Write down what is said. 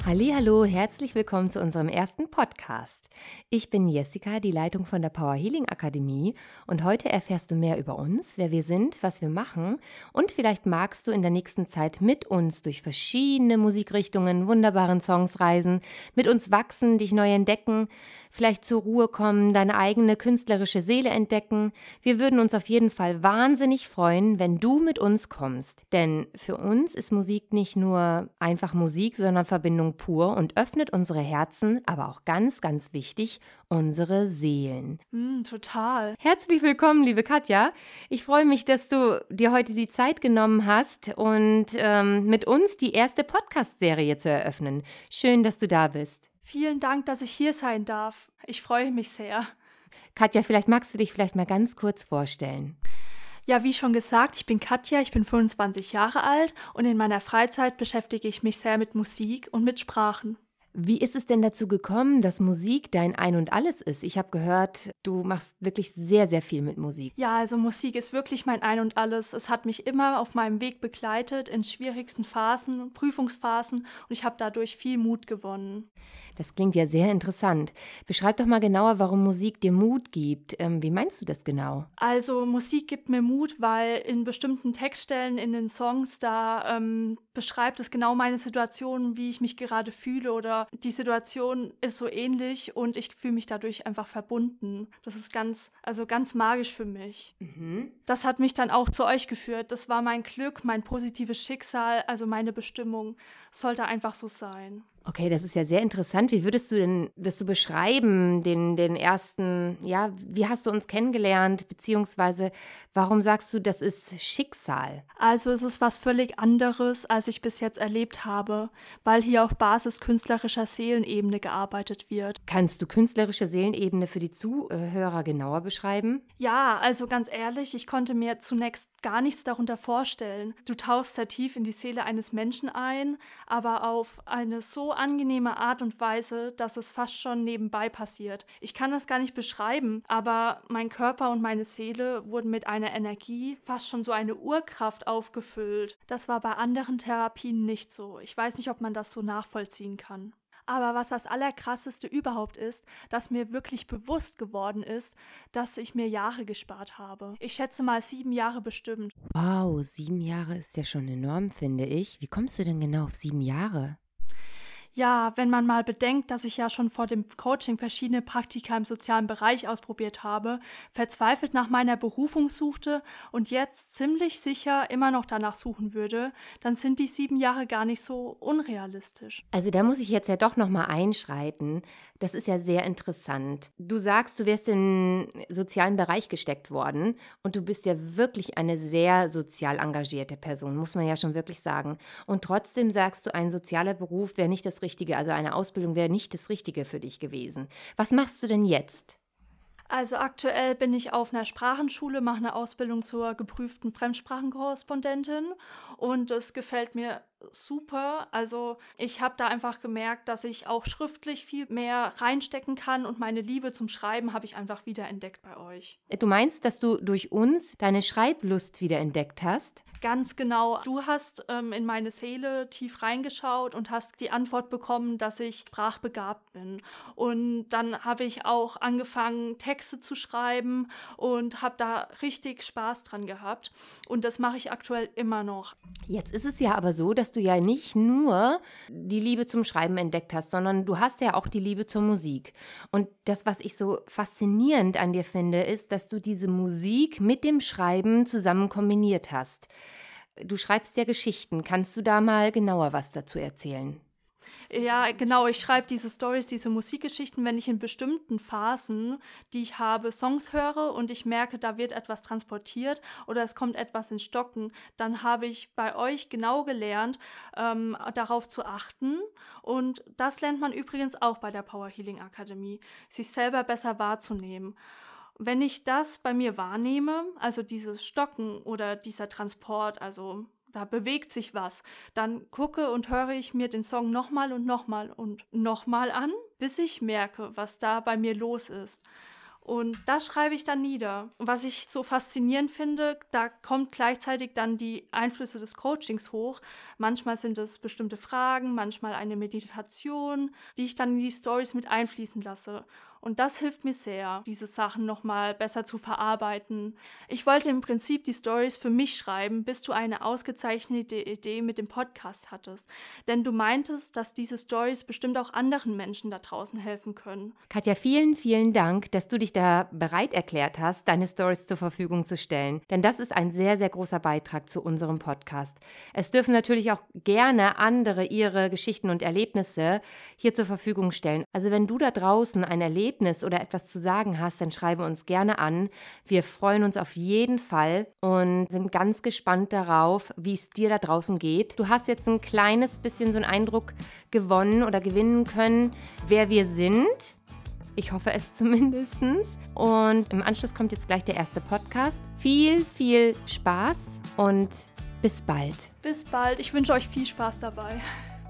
Hallihallo, herzlich willkommen zu unserem ersten Podcast. Ich bin Jessica, die Leitung von der Power Healing Akademie, und heute erfährst du mehr über uns, wer wir sind, was wir machen, und vielleicht magst du in der nächsten Zeit mit uns durch verschiedene Musikrichtungen, wunderbaren Songs reisen, mit uns wachsen, dich neu entdecken, vielleicht zur Ruhe kommen, deine eigene künstlerische Seele entdecken. Wir würden uns auf jeden Fall wahnsinnig freuen, wenn du mit uns kommst, denn für uns ist Musik nicht nur einfach Musik, sondern Verbindung pur und öffnet unsere Herzen, aber auch ganz, ganz wichtig, unsere Seelen. Total. Herzlich willkommen, liebe Katja. Ich freue mich, dass du dir heute die Zeit genommen hast und mit uns die erste Podcast-Serie zu eröffnen. Schön, dass du da bist. Vielen Dank, dass ich hier sein darf. Ich freue mich sehr. Katja, vielleicht magst du dich mal ganz kurz vorstellen. Ja, wie schon gesagt, ich bin Katja, ich bin 25 Jahre alt und in meiner Freizeit beschäftige ich mich sehr mit Musik und mit Sprachen. Wie ist es denn dazu gekommen, dass Musik dein Ein und Alles ist? Ich habe gehört, du machst wirklich sehr, sehr viel mit Musik. Ja, also Musik ist wirklich mein Ein und Alles. Es hat mich immer auf meinem Weg begleitet, in schwierigsten Phasen, Prüfungsphasen, und ich habe dadurch viel Mut gewonnen. Das klingt ja sehr interessant. Beschreib doch mal genauer, warum Musik dir Mut gibt. Wie meinst du das genau? Also Musik gibt mir Mut, weil in bestimmten Textstellen in den Songs, da beschreibt es genau meine Situation, wie ich mich gerade fühle, oder die Situation ist so ähnlich und ich fühle mich dadurch einfach verbunden. Das ist ganz magisch für mich. Das hat mich dann auch zu euch geführt. Das war mein Glück, mein positives Schicksal, also meine Bestimmung. Es sollte einfach so sein. Okay, das ist ja sehr interessant. Wie würdest du denn das so beschreiben, den ersten, ja, wie hast du uns kennengelernt, beziehungsweise warum sagst du, das ist Schicksal? Also es ist was völlig anderes, als ich bis jetzt erlebt habe, weil hier auf Basis künstlerischer Seelenebene gearbeitet wird. Kannst du künstlerische Seelenebene für die Zuhörer genauer beschreiben? Ja, also ganz ehrlich, ich konnte mir zunächst gar nichts darunter vorstellen. Du tauchst sehr tief in die Seele eines Menschen ein, aber auf eine so angenehme Art und Weise, dass es fast schon nebenbei passiert. Ich kann das gar nicht beschreiben, aber mein Körper und meine Seele wurden mit einer Energie, fast schon so eine Urkraft aufgefüllt. Das war bei anderen Therapien nicht so. Ich weiß nicht, ob man das so nachvollziehen kann. Aber was das Allerkrasseste überhaupt ist, dass mir wirklich bewusst geworden ist, dass ich mir Jahre gespart habe. Ich schätze mal 7 Jahre bestimmt. Wow, 7 Jahre ist ja schon enorm, finde ich. Wie kommst du denn genau auf 7 Jahre? Ja, wenn man mal bedenkt, dass ich ja schon vor dem Coaching verschiedene Praktika im sozialen Bereich ausprobiert habe, verzweifelt nach meiner Berufung suchte und jetzt ziemlich sicher immer noch danach suchen würde, dann sind die 7 Jahre gar nicht so unrealistisch. Also da muss ich jetzt ja doch noch mal einschreiten. Das ist ja sehr interessant. Du sagst, du wärst in den sozialen Bereich gesteckt worden und du bist ja wirklich eine sehr sozial engagierte Person, muss man ja schon wirklich sagen. Und trotzdem sagst du, ein sozialer Beruf wäre nicht das Richtige, also eine Ausbildung wäre nicht das Richtige für dich gewesen. Was machst du denn jetzt? Also aktuell bin ich auf einer Sprachenschule, mache eine Ausbildung zur geprüften Fremdsprachenkorrespondentin und es gefällt mir super. Also ich habe da einfach gemerkt, dass ich auch schriftlich viel mehr reinstecken kann und meine Liebe zum Schreiben habe ich einfach wiederentdeckt bei euch. Du meinst, dass du durch uns deine Schreiblust wiederentdeckt hast? Ganz genau. Du hast in meine Seele tief reingeschaut und hast die Antwort bekommen, dass ich sprachbegabt bin. Und dann habe ich auch angefangen, Texte zu schreiben und habe da richtig Spaß dran gehabt. Und das mache ich aktuell immer noch. Jetzt ist es ja aber so, dass du ja nicht nur die Liebe zum Schreiben entdeckt hast, sondern du hast ja auch die Liebe zur Musik. Und das, was ich so faszinierend an dir finde, ist, dass du diese Musik mit dem Schreiben zusammen kombiniert hast. Du schreibst ja Geschichten. Kannst du da mal genauer was dazu erzählen? Ja, genau. Ich schreibe diese Stories, diese Musikgeschichten, wenn ich in bestimmten Phasen, die ich habe, Songs höre und ich merke, da wird etwas transportiert oder es kommt etwas ins Stocken, dann habe ich bei euch genau gelernt, darauf zu achten. Und das lernt man übrigens auch bei der Power Healing Akademie, sich selber besser wahrzunehmen. Wenn ich das bei mir wahrnehme, also dieses Stocken oder dieser Transport, also da bewegt sich was, dann gucke und höre ich mir den Song nochmal und nochmal an, bis ich merke, was da bei mir los ist. Und das schreibe ich dann nieder. Und was ich so faszinierend finde, da kommt gleichzeitig dann die Einflüsse des Coachings hoch. Manchmal sind es bestimmte Fragen, manchmal eine Meditation, die ich dann in die Stories mit einfließen lasse. Und das hilft mir sehr, diese Sachen nochmal besser zu verarbeiten. Ich wollte im Prinzip die Stories für mich schreiben, bis du eine ausgezeichnete Idee mit dem Podcast hattest. Denn du meintest, dass diese Stories bestimmt auch anderen Menschen da draußen helfen können. Katja, vielen, vielen Dank, dass du dich da bereit erklärt hast, deine Stories zur Verfügung zu stellen. Denn das ist ein sehr, sehr großer Beitrag zu unserem Podcast. Es dürfen natürlich auch gerne andere ihre Geschichten und Erlebnisse hier zur Verfügung stellen. Also wenn du da draußen ein Erlebnis oder etwas zu sagen hast, dann schreibe uns gerne an. Wir freuen uns auf jeden Fall und sind ganz gespannt darauf, wie es dir da draußen geht. Du hast jetzt ein kleines bisschen so einen Eindruck gewonnen oder gewinnen können, wer wir sind. Ich hoffe es zumindest. Und im Anschluss kommt jetzt gleich der erste Podcast. Viel, viel Spaß und bis bald. Bis bald. Ich wünsche euch viel Spaß dabei.